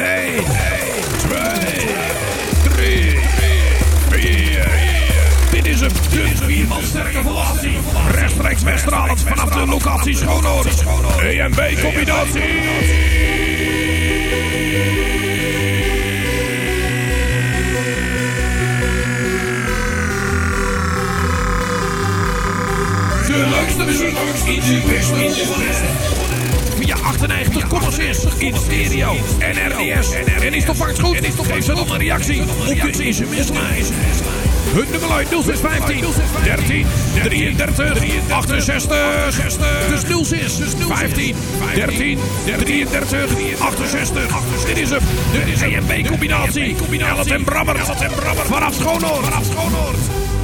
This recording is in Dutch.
1, 2, 3, 4. Dit is een vierman sterke formatie. Rechtstreeks wegstralend vanaf de locatie Schoonoord. EMB-combinatie. De leukste muziek in de beste via 98,6 in stereo en RDS. En is toch vangst goed? Geef ze dan een reactie op de sms-lijn. Hun nummer 0615 13 33 68. Dus 06 15 13 33 68. Dit is hem, de EMB-combinatie. Ellet en Brabber vanaf Schoonoord.